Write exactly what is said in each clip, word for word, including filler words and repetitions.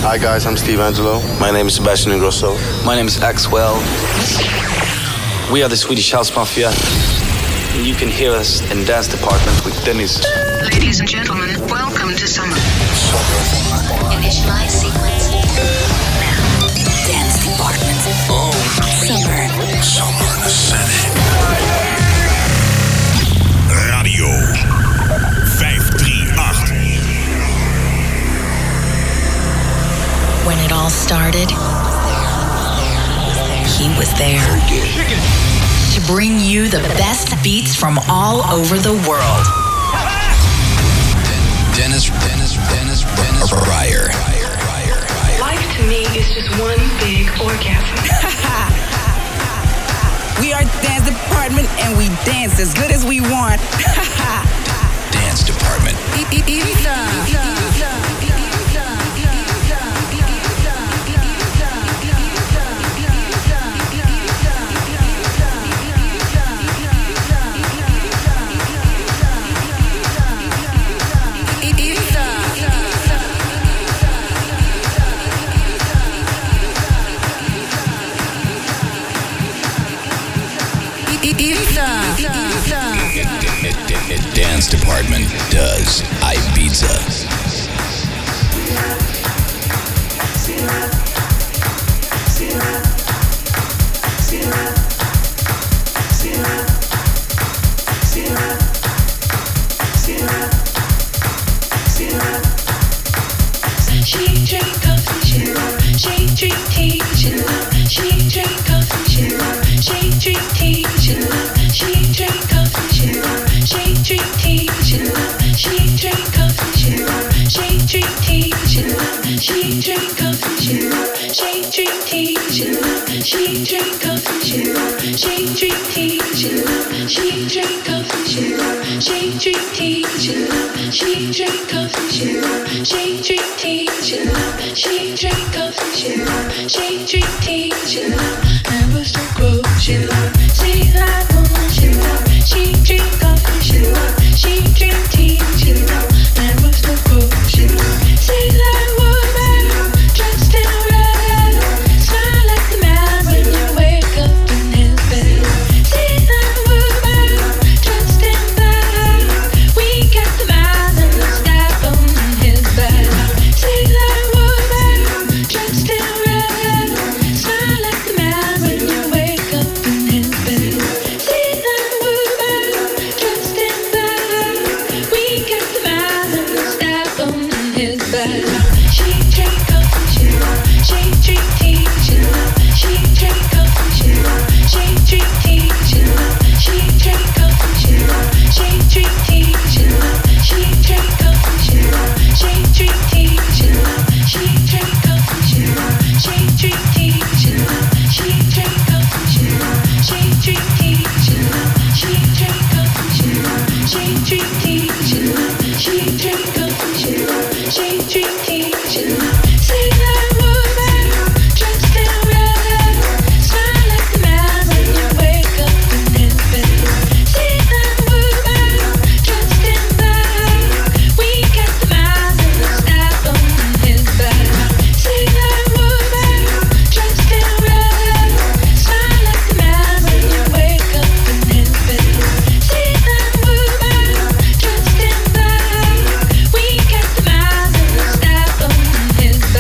Hi guys, I'm Steve Angelo. My name is Sebastian Ingrosso. My name is Axwell. We are the Swedish House Mafia. You can hear us in Dance Department with Dennis. Ladies and gentlemen, welcome to Summer. Initialize sequence. Now, Dance Department. Oh, Summer. Summer in the City. Radio vijf drie acht. When it all started, he was there to bring you the best beats from all over the world. Dennis, Dennis, Dennis, Dennis Ruyer. Life to me is just one big orgasm. We are Dance Department and we dance as good as we want. Dance Department. Dance Department does Ibiza. She drink coffee, she love. She drink tea, she love. She drink coffee, she love. She drink tea, she love. She drink coffee, she love. She drink tea, she love. She drink coffee, she love. She drink tea, she love. She drink coffee, she love. She drink tea, she love. She drink coffee, she love. She drink tea, she love. She drink coffee, she love. She drink tea, she love. She drink coffee, she love. She drink tea, she love. She drink coffee, she love. She drink tea, she love. Never so cold, she love. See that woman, she love. She drink coffee, she love. She drink tea, she love. Never so cold, she love. See that woman, dressed in red. Smile like the man when you wake up in his bed. See that woman, dressed in black. We got the man and the stab on his back. See that woman, dressed in red. Smile like the man when you wake up in his bed. See that woman, dressed in black. We got the man and the stab on his back. She drink coffee, she love. She drink tea, she love. She drink coffee, she love. She drink tea, she love. She drink coffee, she love. She drink tea, she love. She drink coffee, she love. She drink tea, she love. She drink coffee, she love. She drink tea, she love. She drink coffee, she love. She drink tea, she love. She drink coffee, she love. She drink tea, she love. She drink coffee, she love. She drink tea, she love. See that woman, dressed in red. Smile like the man when you wake up in his bed. See that woman, dressed in black. We got the man and the stab on his back. See that woman, dressed in red. Smile like the man when you wake up in his bed. See that woman, dressed in black. We got the man and the stab on his back.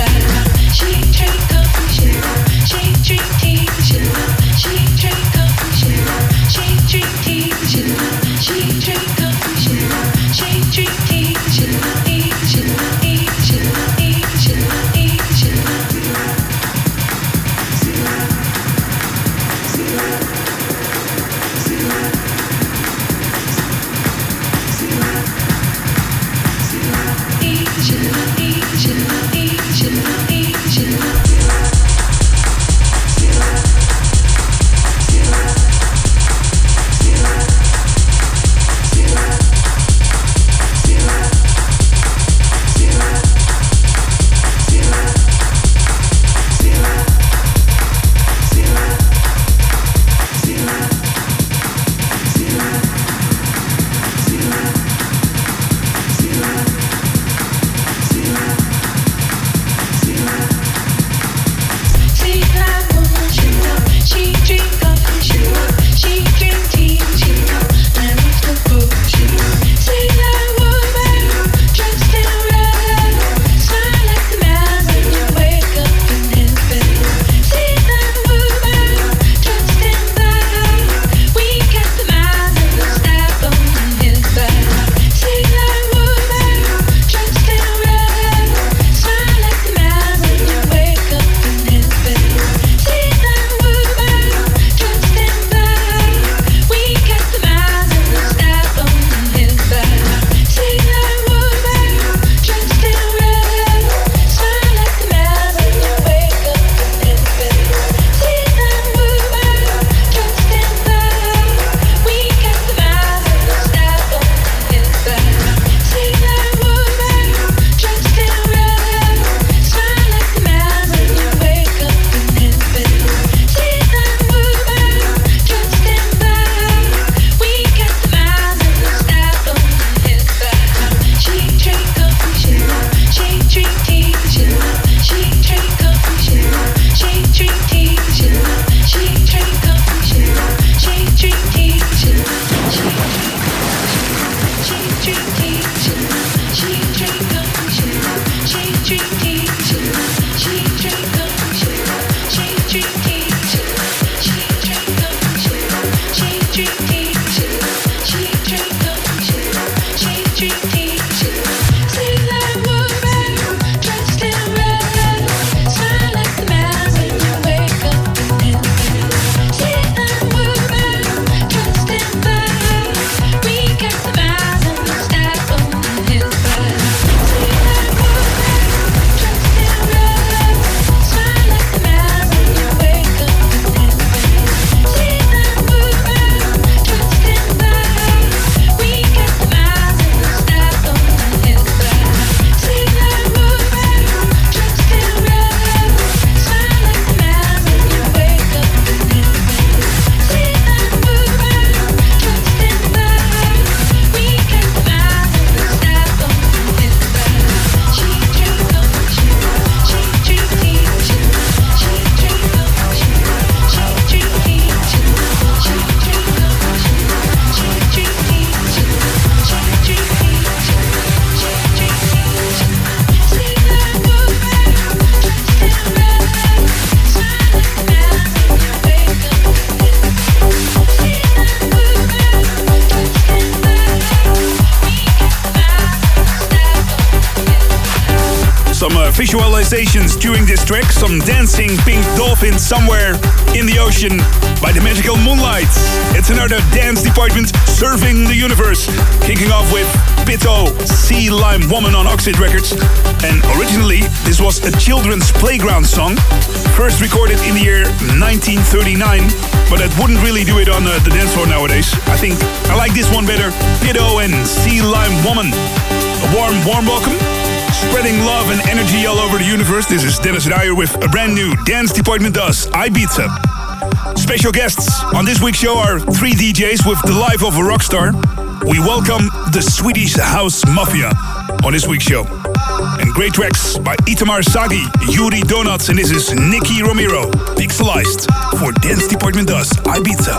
visualizations during this track. Some dancing pink dolphins somewhere in the ocean by the magical moonlight. It's another dance department serving the universe. Kicking off with Pitto, Sea Lime Woman on Oxide Records. And originally, this was a children's playground song. First recorded in the year nineteen thirty-nine. But that wouldn't really do it on uh, the dance floor nowadays. I think I like this one better. Pitto and Sea Lime Woman. A warm, warm welcome. Spreading love and energy all over the universe. This is Dennis Ruijer with a brand new Dance Department Does Ibiza. Special guests on this week's show are three D Js with the life of a rock star. We welcome the Swedish House Mafia on this week's show. And great tracks by Itamar Sagi, Yuri Donuts, and this is Nicky Romero, Pixelized for Dance Department Does Ibiza.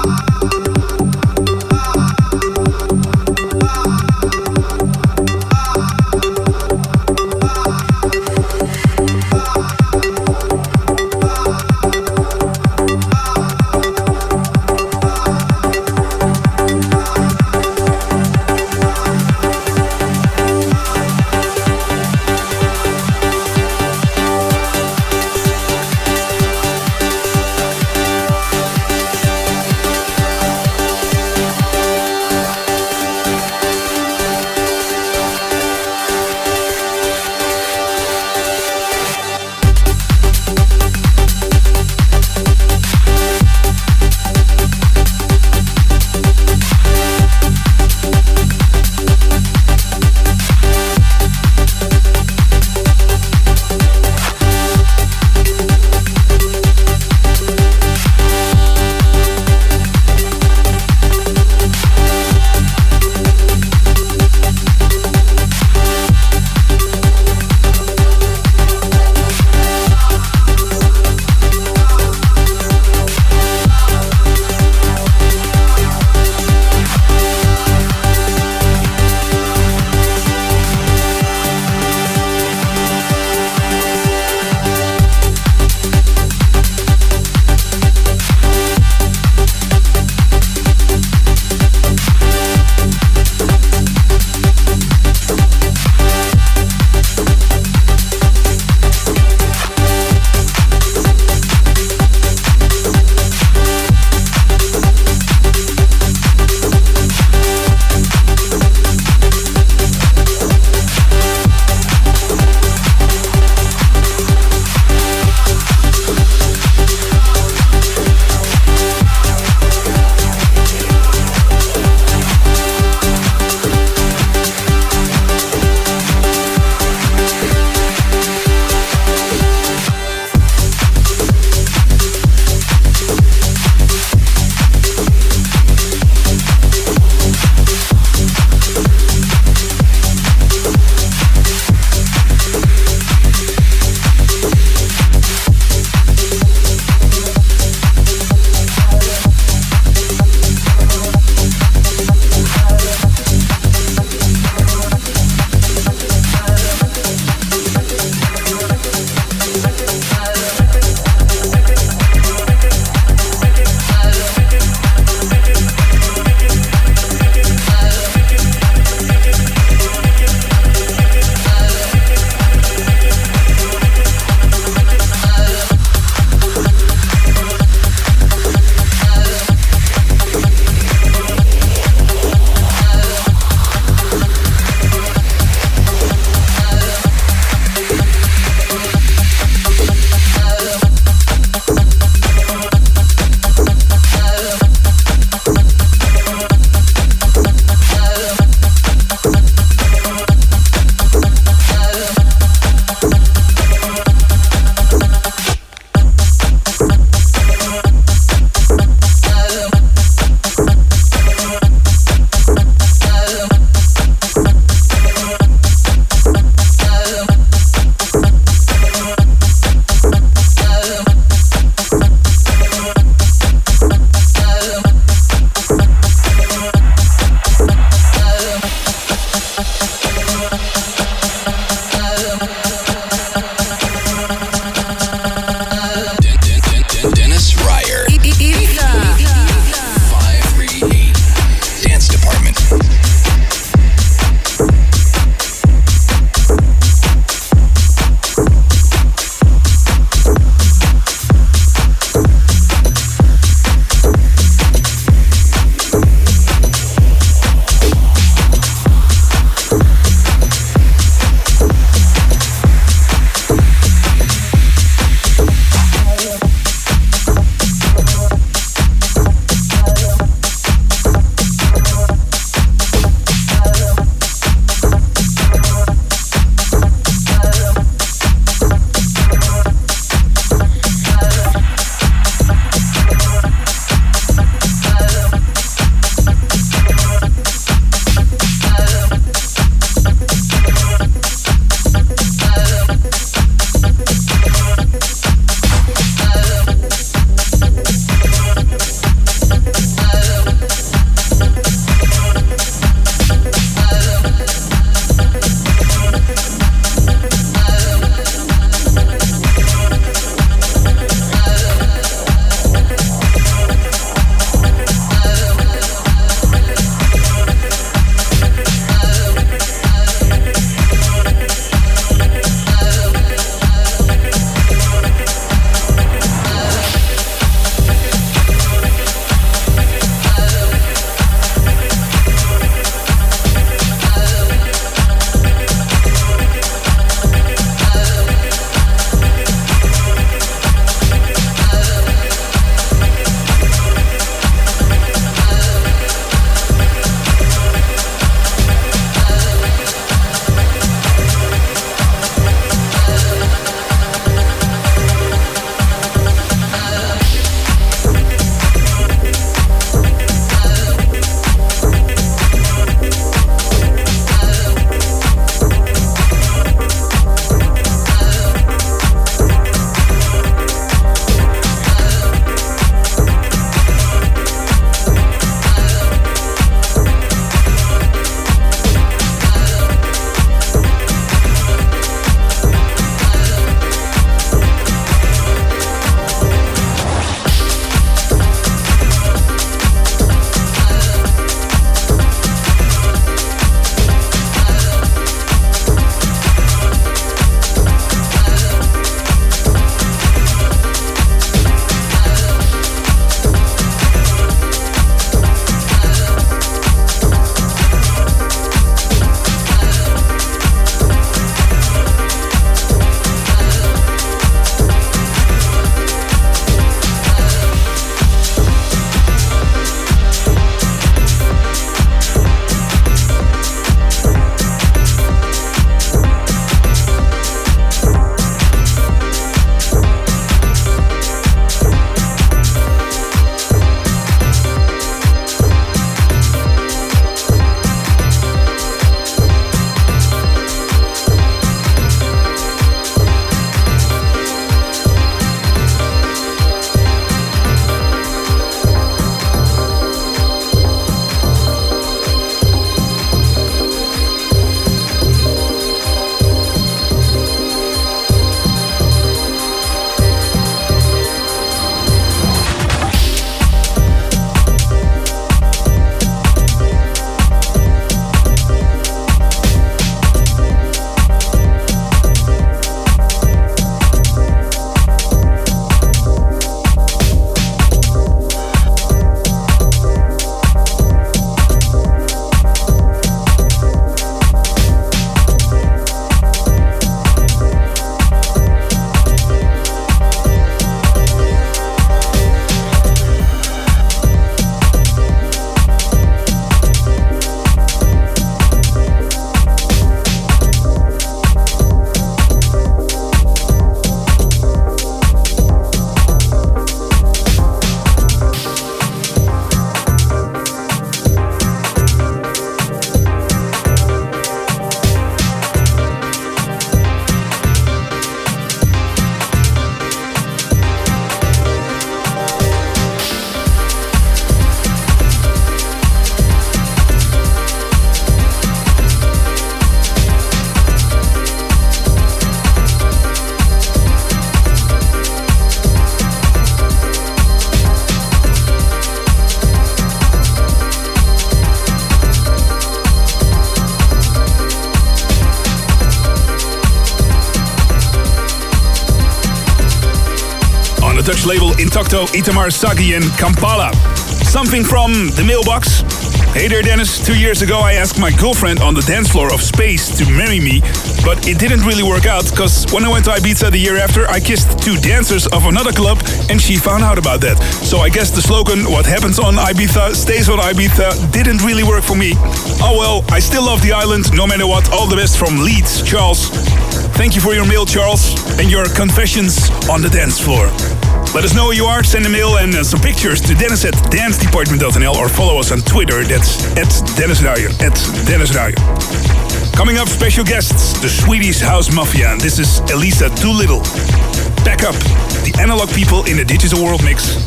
Dutch label Intacto, Itamar Sagi and Kampala. Something from the mailbox. Hey there, Dennis. Two years ago, I asked my girlfriend on the dance floor of Space to marry me, but it didn't really work out, because when I went to Ibiza the year after, I kissed two dancers of another club, and she found out about that. So I guess the slogan, what happens on Ibiza stays on Ibiza, didn't really work for me. Oh well, I still love the island, no matter what. All the best from Leeds, Charles. Thank you for your mail, Charles, and your confessions on the dance floor. Let us know who you are, send a mail and uh, some pictures to Dennis at dance department dot n l or follow us on Twitter, that's at Dennis Ruijer, at Dennis Ruijer. Coming up, special guests, the Swedish House Mafia, and this is Elisa Doolittle. Back up, the analog people in the digital world mix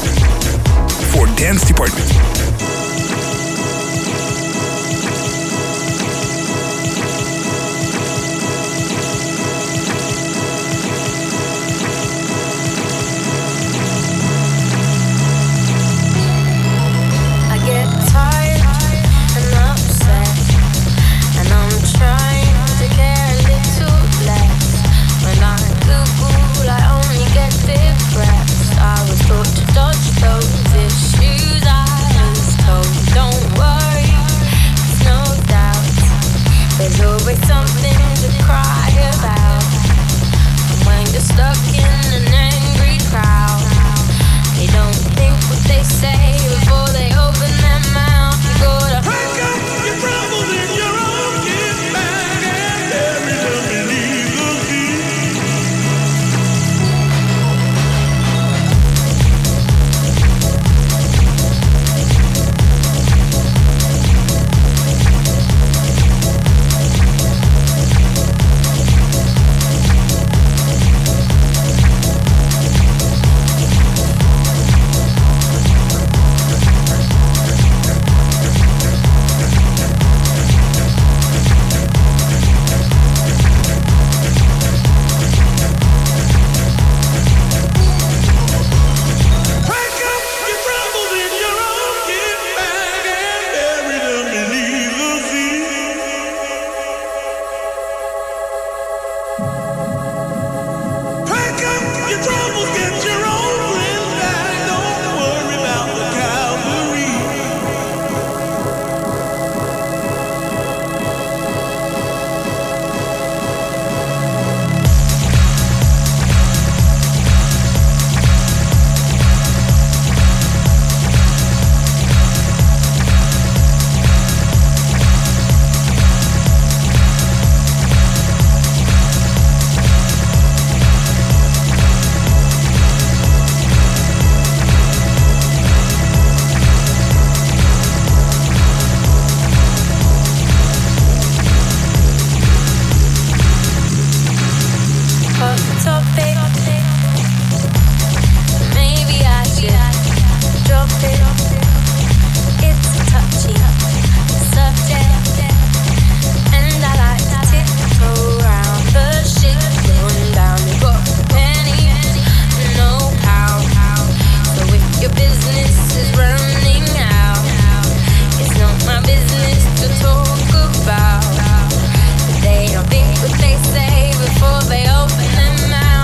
for Dance Department. They don't think what they say before they open their mouth.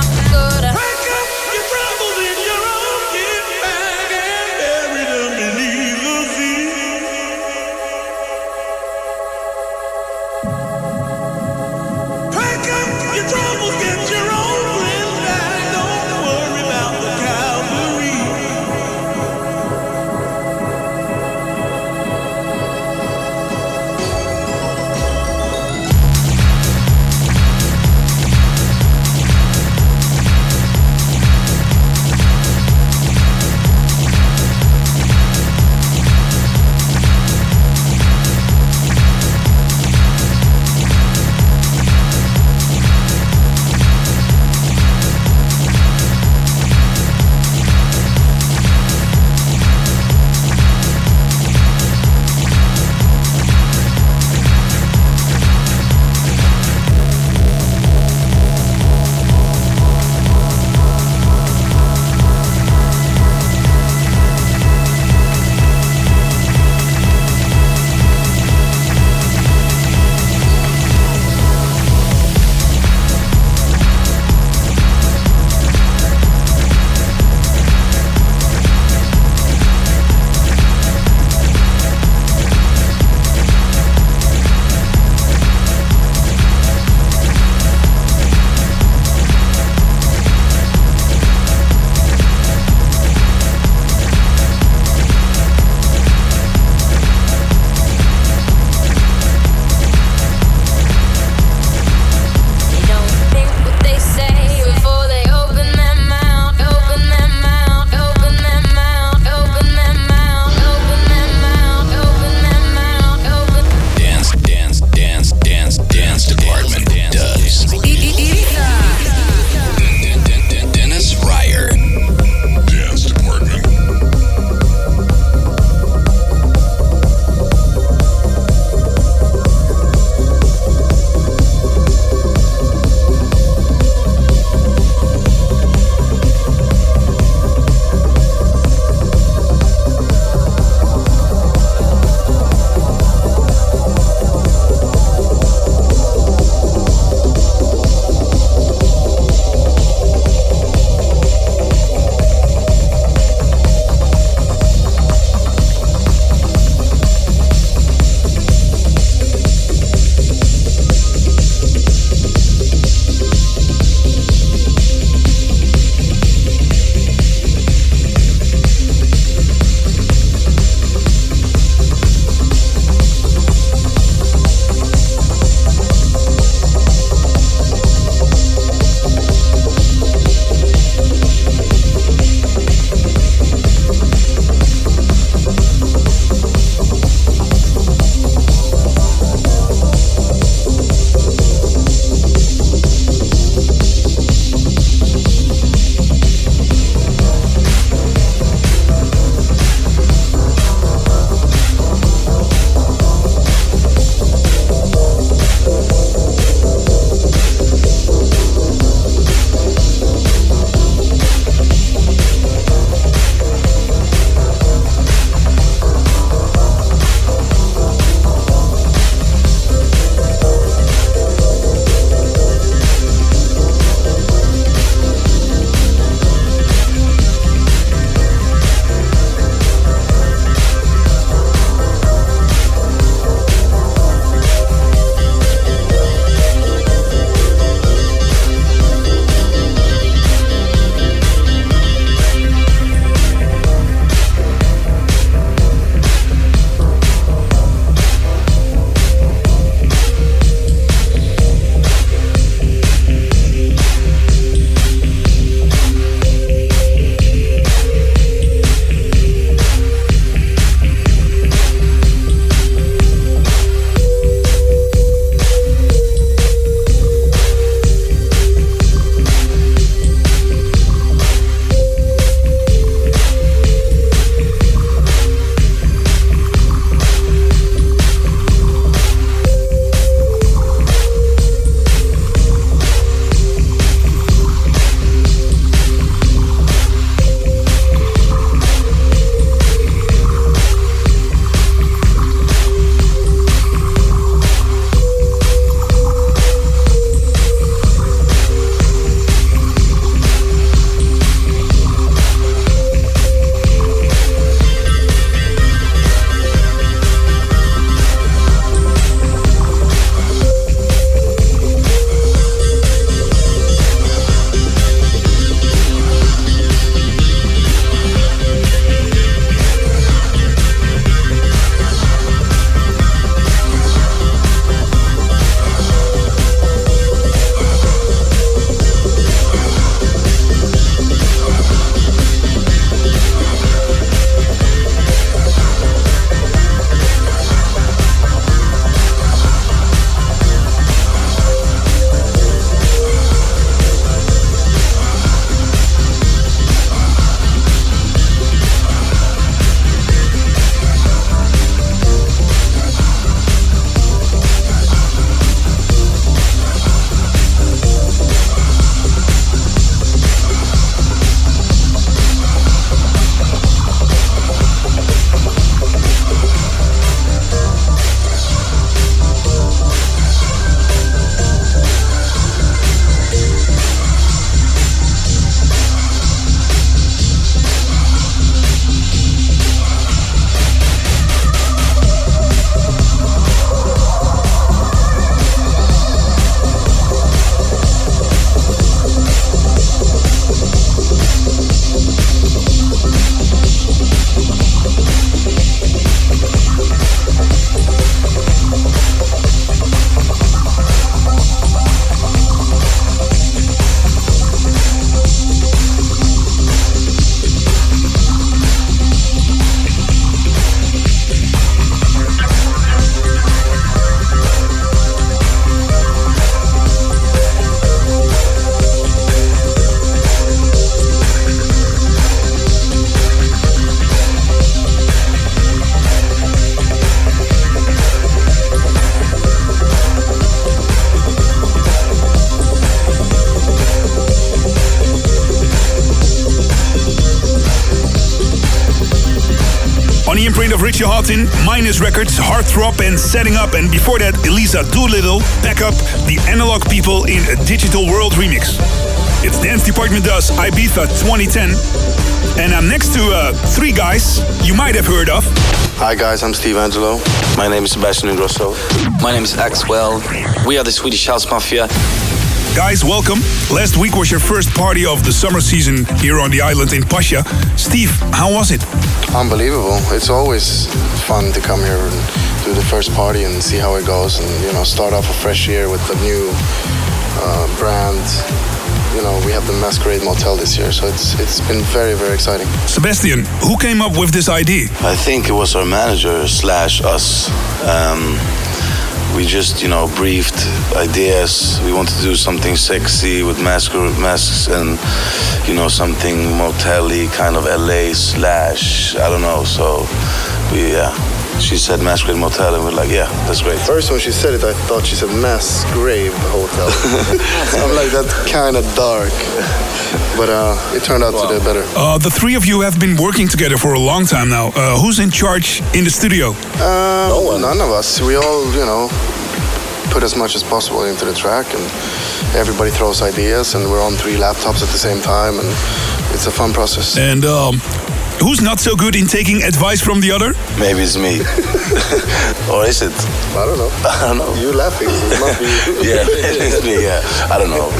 the imprint of Richie Houghton, Minus Records, Heartthrob and Setting Up, and before that, Elisa Doolittle, back up the Analog People in a Digital World remix. It's Dance Department Does Ibiza twenty ten, and I'm next to uh, three guys you might have heard of. Hi guys, I'm Steve Angelo. My name is Sebastian Ingrosso. My name is Axwell. We are the Swedish House Mafia. Guys, welcome. Last week was your first party of the summer season here on the island in Pasha. Steve, how was it? Unbelievable. It's always fun to come here and do the first party and see how it goes, and you know, start off a fresh year with a new uh, brand. You know, we have the Masquerade Motel this year, so it's it's been very, very exciting. Sebastian, who came up with this idea? I think it was our manager slash us. Um, we just, you know, briefed ideas. We wanted to do something sexy with masquerade masks and, you know, something motel-y, kind of L A slash, I don't know. So we, yeah. She said Masquerade Motel, and we're like, yeah, that's great. First, when she said it, I thought she said Mass Grave Hotel. I'm like, that's kind of dark. But uh, it turned out wow. to do better. Uh, the three of you have been working together for a long time now. Uh, who's in charge in the studio? Uh, no one. None of us. We all, you know, put as much as possible into the track, and everybody throws ideas, and we're on three laptops at the same time, and it's a fun process. And um, who's not so good in taking advice from the other? Maybe it's me. Or is it? I don't know. I don't know. You laughing? It must be you. Yeah, it's me, yeah. I don't know.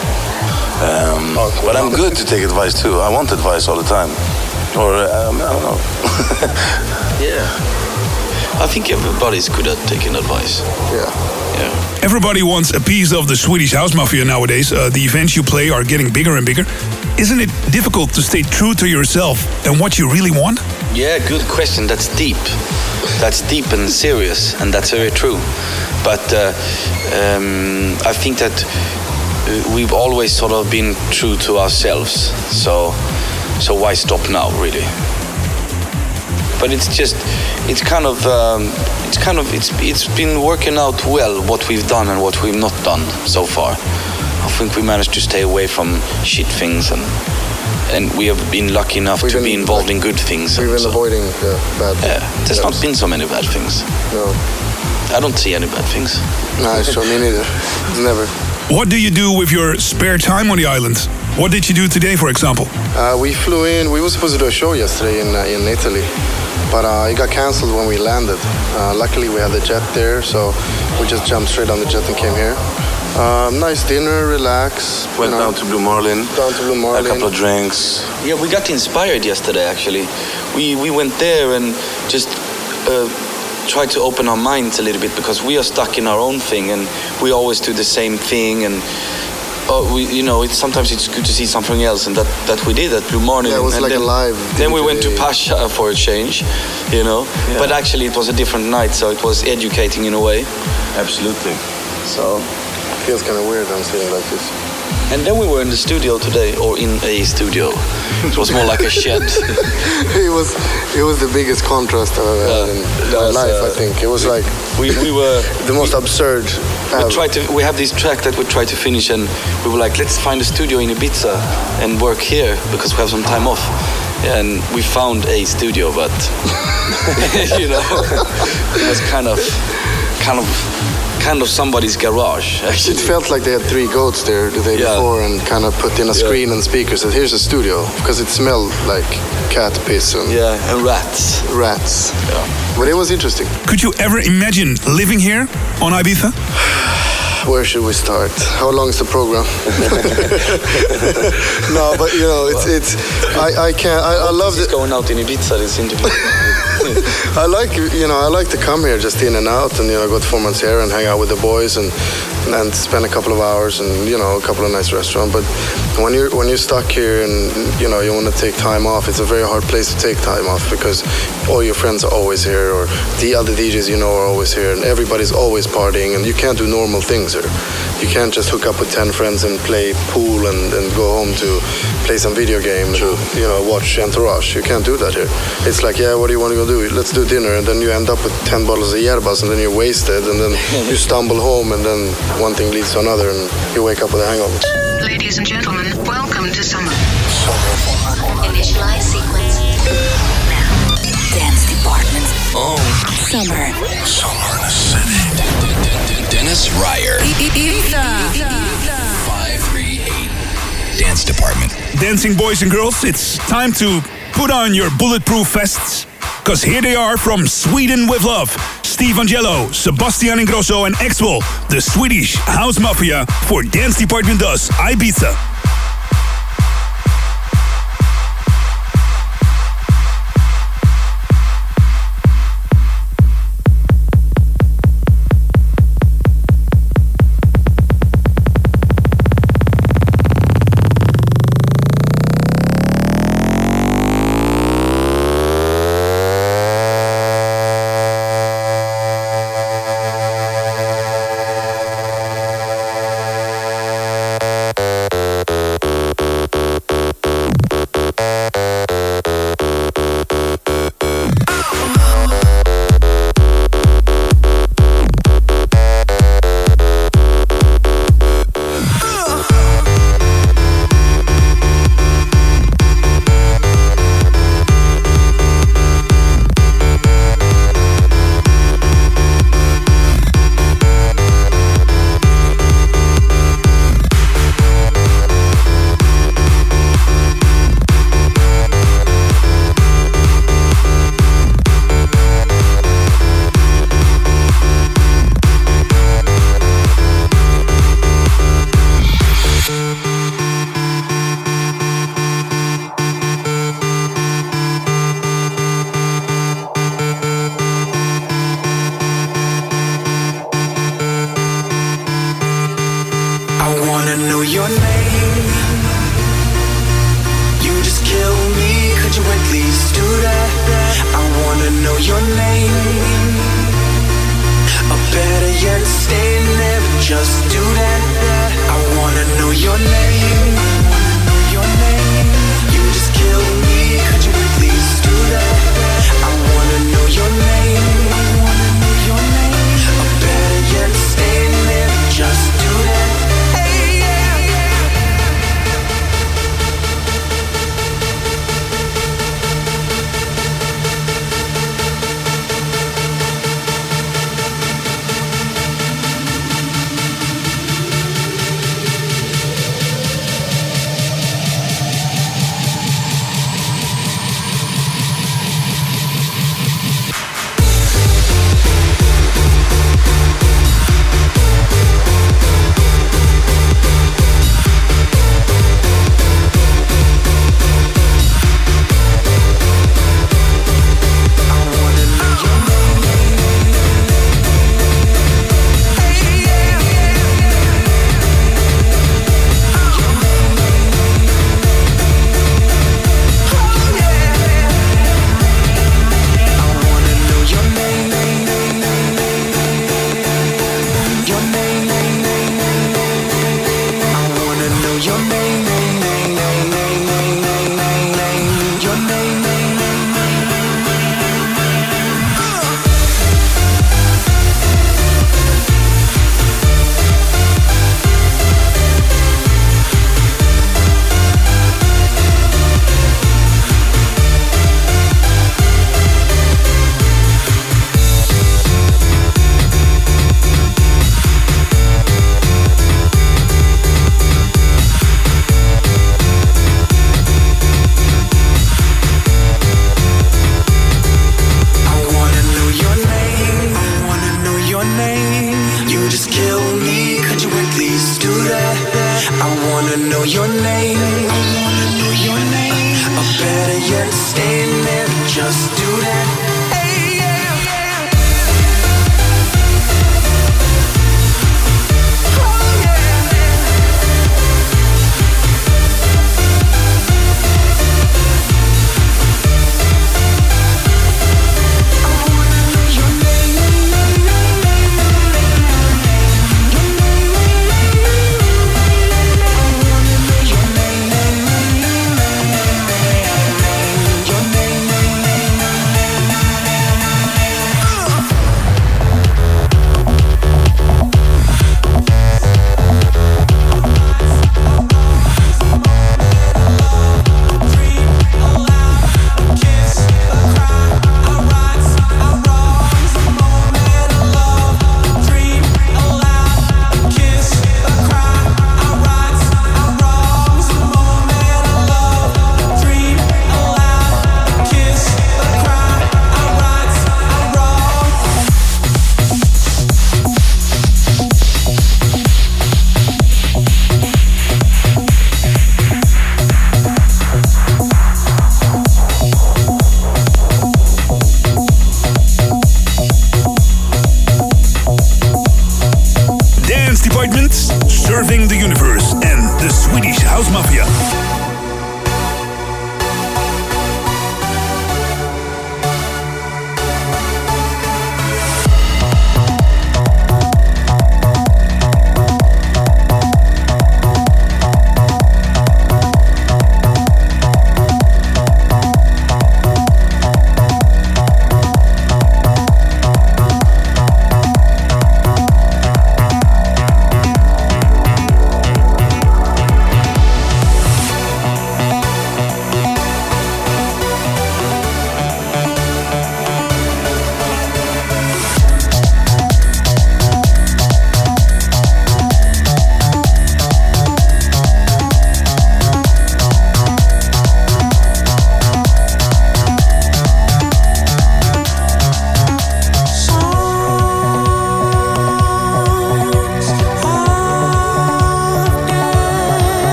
Um, oh, cool. But I'm good to take advice too. I want advice all the time. Or, um, I don't know. Yeah. I think everybody's good at taking advice. Yeah. Yeah. Everybody wants a piece of the Swedish House Mafia nowadays. Uh, the events you play are getting bigger and bigger. Isn't it difficult to stay true to yourself and what you really want? Yeah, good question. That's deep. That's deep and serious, and that's very true. But uh, um, I think that we've always sort of been true to ourselves. So, so why stop now, really? But it's just, it's kind of, um, it's kind of, it's it's been working out well what we've done and what we've not done so far. I think we managed to stay away from shit things, and and we have been lucky enough we've to been, be involved like, in good things. We've been so, avoiding uh, bad things. Yeah, there's not been so many bad things. No. I don't see any bad things. No, sure, me neither. Never. What do you do with your spare time on the island? What did you do today, for example? Uh, we flew in. We were supposed to do a show yesterday in uh, in Italy, but uh, it got cancelled when we landed. Uh, luckily, we had the jet there, so we just jumped straight on the jet and came here. Um, nice dinner, relax. Went you know, down to Blue Marlin. Down to Blue Marlin. A couple of drinks. Yeah, we got inspired yesterday, actually. We we went there and just uh, tried to open our minds a little bit, because we are stuck in our own thing and we always do the same thing, and uh, we, you know, it's sometimes it's good to see something else, and that, that we did at Blue Marlin. Yeah, it was and like then, a live. Then we went to Pasha for a change, you know. Yeah. But actually, it was a different night, so it was educating in a way. Absolutely. So. Feels kind of weird. I'm sitting like this. And then we were in the studio today, or in a studio. It was more like a shed. it was it was the biggest contrast I've ever had in my life. Uh, I think it was we, like we we were the most we, absurd. We tried to. We have this track that we try to finish, and we were like, let's find a studio in Ibiza and work here because we have some time off. And we found a studio, but you know, it was kind of, kind of. kind of somebody's garage, actually. It felt like they had three goats there the day yeah. before and kind of put in a screen yeah. and speakers and here's a studio, because it smelled like cat piss and... Yeah, and rats. Rats. Yeah. But it was interesting. Could you ever imagine living here on Ibiza? Where should we start? How long is the program? No, but you know, it's it's. I I can't. I, I love it. Going out in Ibiza this interview. I like you know I like to come here just in and out, and you know go to Foreman's Hair and hang out with the boys and and spend a couple of hours and you know a couple of nice restaurants. But when you're when you're stuck here and you know you want to take time off, it's a very hard place to take time off because all your friends are always here, or the other D Js you know are always here, and everybody's always partying, and you can't do normal things here. You can't just hook up with ten friends and play pool and, and go home to play some video game and you know watch Entourage. You can't do that here. It's like, yeah, what do you want to go do? Let's do dinner, and then you end up with ten bottles of yerbas, and then you're wasted, and then you stumble home, and then one thing leads to another, and you wake up with a hangover. Ladies and gentlemen, welcome to summer. Initialize sequence. Now, Dance Department. summer. Summer in the city. Dennis Ryer. five three eight Dance Department. Dancing boys and girls, it's time to put on your bulletproof vests. Because here they are from Sweden with Love. Steve Angelo, Sebastian Ingrosso and Axwell, the Swedish House Mafia for Dance Department Does Ibiza.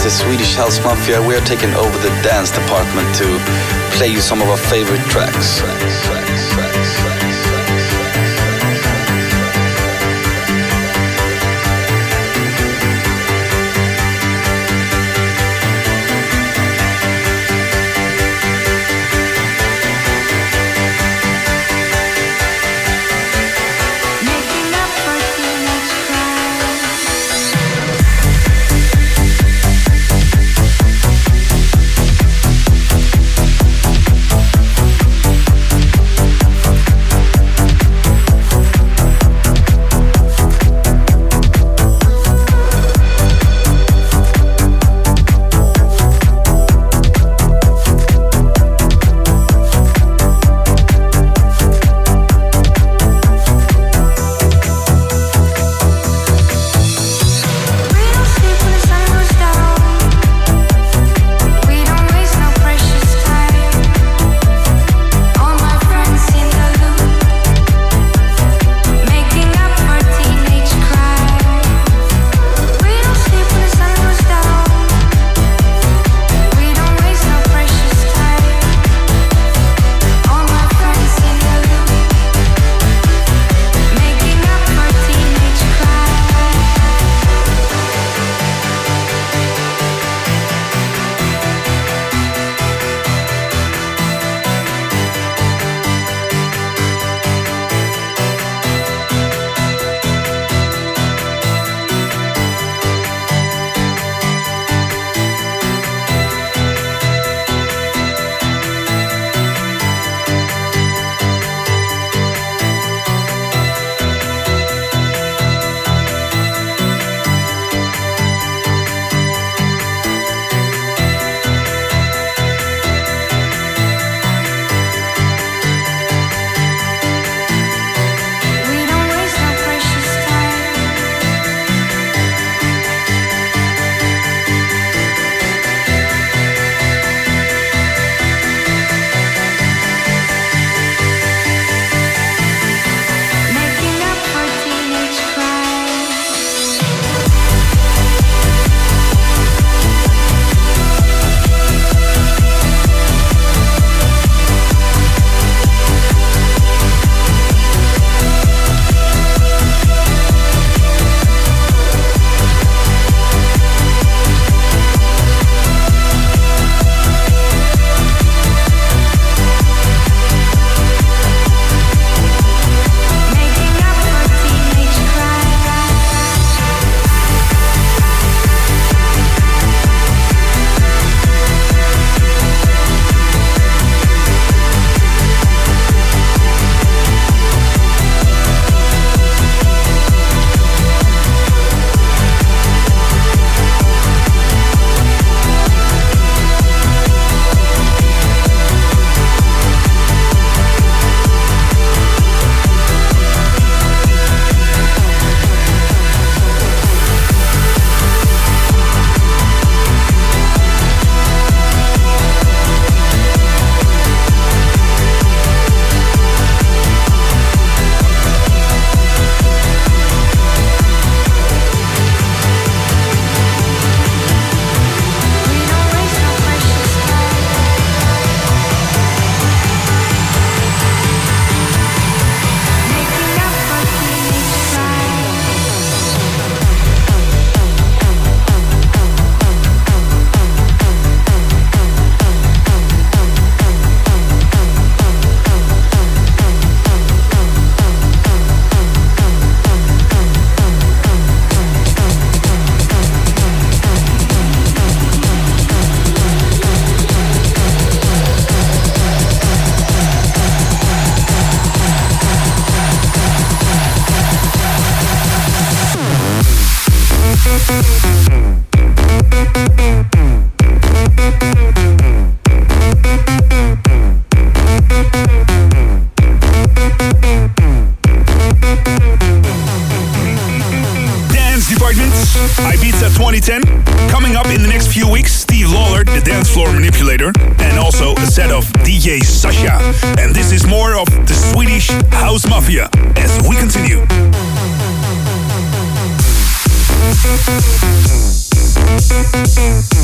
the Swedish House Mafia. We are taking over the dance department to play you some of our favorite tracks. tracks, tracks, tracks, tracks. Ibiza twenty ten. Coming up in the next few weeks, Steve Lawler, the dance floor manipulator, and also a set of D J Sasha. And this is more of the Swedish House Mafia as we continue. We'll be right back.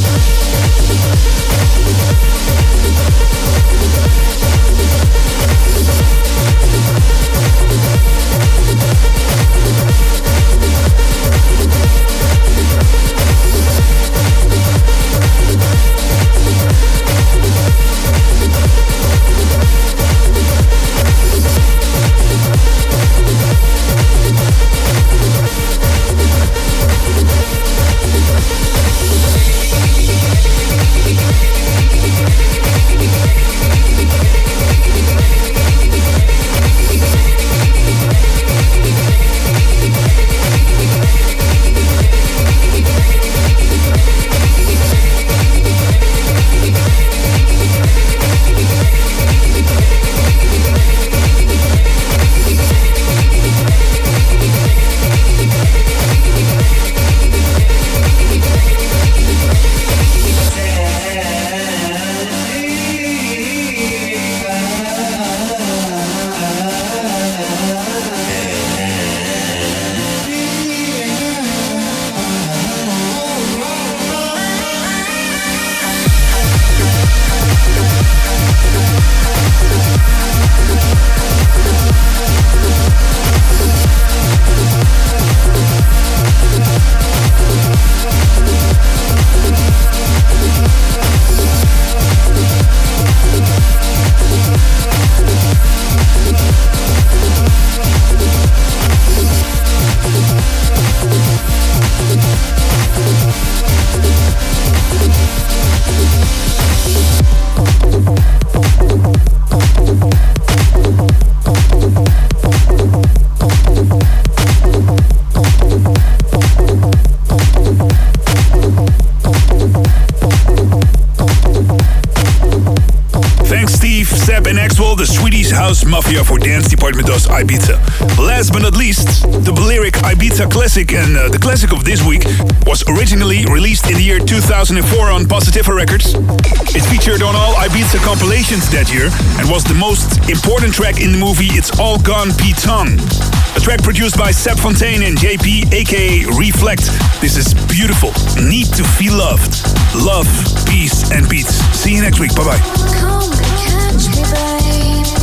The Swedish House Mafia for Dance Department dos Ibiza. Last but not least, the Balearic Ibiza Classic, and uh, the classic of this week was originally released in the year two thousand four on Positiva Records. It featured on all Ibiza compilations that year and was the most important track in the movie It's All Gone P-Tongue. A track produced by Seb Fontaine and J P, aka Reflect. This is beautiful. Need to feel loved. Love, peace, and beats. See you next week. Bye-bye. Come and catch me, babe.